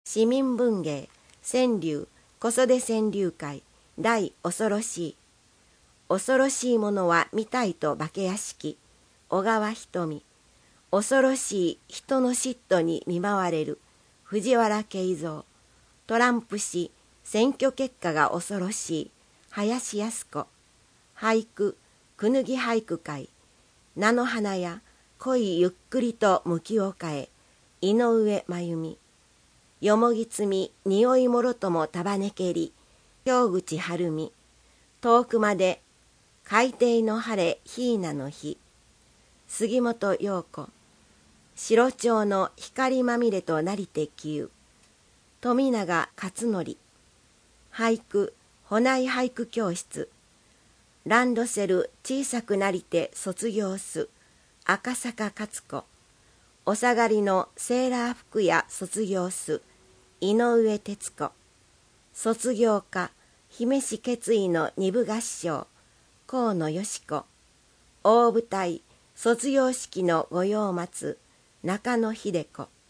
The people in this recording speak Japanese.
市民文芸川柳小袖川柳会第恐ろしい。恐ろしいものは見たいと化け屋敷。小川瞳。恐ろしい人の嫉妬に見舞われる。藤原敬三。トランプ氏選挙結果が恐ろしい。林靖子。俳句くぬぎ俳句会。菜の花や恋ゆっくりと向きを変え。井上真由美。よもぎつみ匂いもろとも束ねけり。京口晴美。遠くまで海底の晴れひいなの日。杉本陽子。白鳥の光まみれとなりてきゆ。富永勝則。俳句ほない俳句教室。ランドセル小さくなりて卒業す。赤坂勝子。お下がりのセーラー服や卒業す。井上哲子。卒業歌姫氏決意の二部合唱。河野よし子。大舞台卒業式の御用待つ中野秀子。